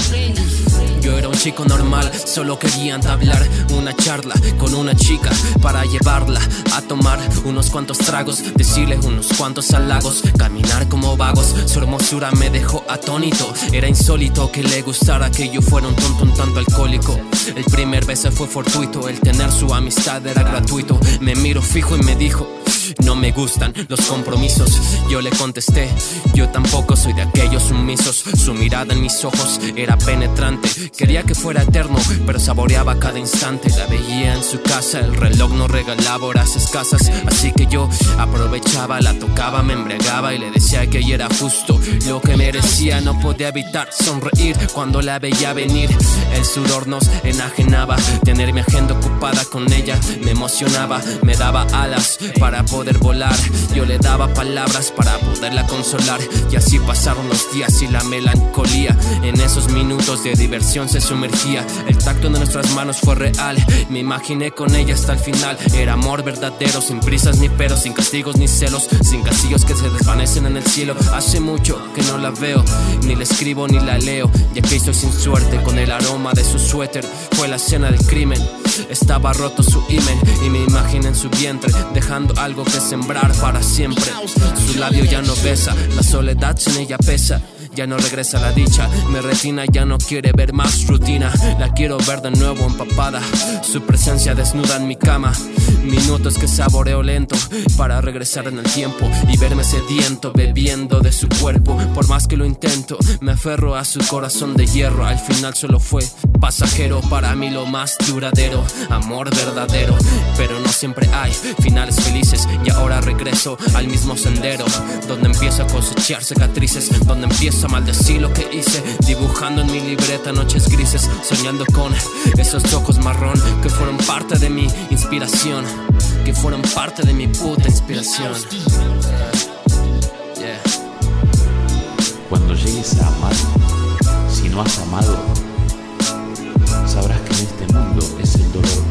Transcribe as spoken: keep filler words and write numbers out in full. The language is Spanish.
Yo era un chico normal, solo quería entablar una charla con una chica para llevarla a tomar unos cuantos tragos, decirle unos cuantos halagos, caminar como vagos. Su hermosura me dejó atónito, era insólito que le gustara que yo fuera un tonto un tanto alcohólico. El primer beso fue fortuito, el tener su amistad era gratuito. Me miró fijo y me dijo: no me gustan los compromisos. Yo le contesté: yo tampoco soy de aquellos sumisos. Su mirada en mis ojos era penetrante, quería que fuera eterno, pero saboreaba cada instante. La veía en su casa, el reloj no regalaba horas escasas, así que yo aprovechaba, la tocaba, me embriagaba y le decía que ella era justo lo que merecía. No podía evitar sonreír cuando la veía venir. El sudor nos enajenaba, tener mi agenda ocupada con ella me emocionaba, me daba alas para poder volar. Yo le daba palabras para poderla consolar, y así pasaron los días y la melancolía en esos minutos de diversión se sumergía. El tacto de nuestras manos fue real, me imaginé con ella hasta el final. Era amor verdadero, sin prisas ni peros, sin castigos ni celos, sin castillos que se desvanecen en el cielo. Hace mucho que no la veo, ni la escribo ni la leo, ya que estoy sin suerte con el aroma de su suéter. Fue la escena del crimen, estaba roto su himen y me imaginé en su vientre, dejando algo que sembrar para siempre. Su labio ya no besa, la soledad sin ella pesa. Ya no regresa la dicha, mi retina ya no quiere ver más rutina. La quiero ver de nuevo empapada, su presencia desnuda en mi cama. Minutos que saboreo lento para regresar en el tiempo y verme sediento bebiendo de su cuerpo. Por más que lo intento, me aferro a su corazón de hierro. Al final solo fue pasajero, para mí lo más duradero, amor verdadero. Pero no siempre hay finales felices, y ahora regreso al mismo sendero, donde empiezo a cosechar cicatrices, donde empiezo a maldecir lo que hice, dibujando en mi libreta noches grises, soñando con esos ojos marrón que fueron parte de mi inspiración, que fueron parte de mi puta inspiración. Yeah. Cuando llegues a amar, si no has amado, sabrás que en este mundo es el dolor